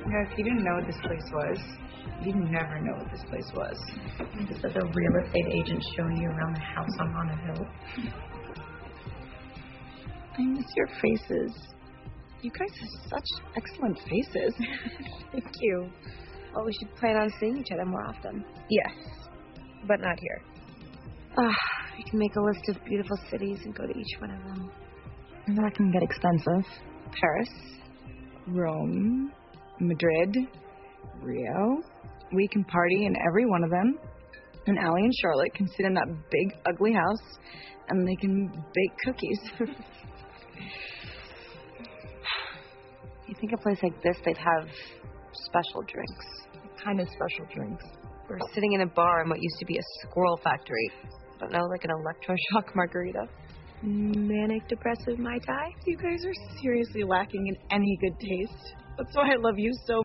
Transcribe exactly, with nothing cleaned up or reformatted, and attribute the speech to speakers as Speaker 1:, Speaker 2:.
Speaker 1: You know, if you didn't know what this place was, you'd never know what this place was.
Speaker 2: Is that the real estate agent showing you around the house on Haunted Hill?
Speaker 1: I miss your faces. You guys have such excellent faces.
Speaker 2: Thank you. Well, we should plan on seeing each other more often.
Speaker 1: Yes, but not here.
Speaker 2: Ah, we can make a list of beautiful cities and go to each one of them.
Speaker 1: That can get expensive. Paris, Rome, Madrid, Rio. We can party in every one of them. And Allie and Charlotte can sit in that big, ugly house, and they can bake cookies.
Speaker 2: You think a place like this, they'd have special drinks?
Speaker 1: What kind of special drinks?
Speaker 2: We're sitting in a bar in what used to be a squirrel factory. I don't know, like an electroshock margarita.
Speaker 1: Manic depressive Mai Tai? You guys are seriously lacking in any good taste. That's why I love you so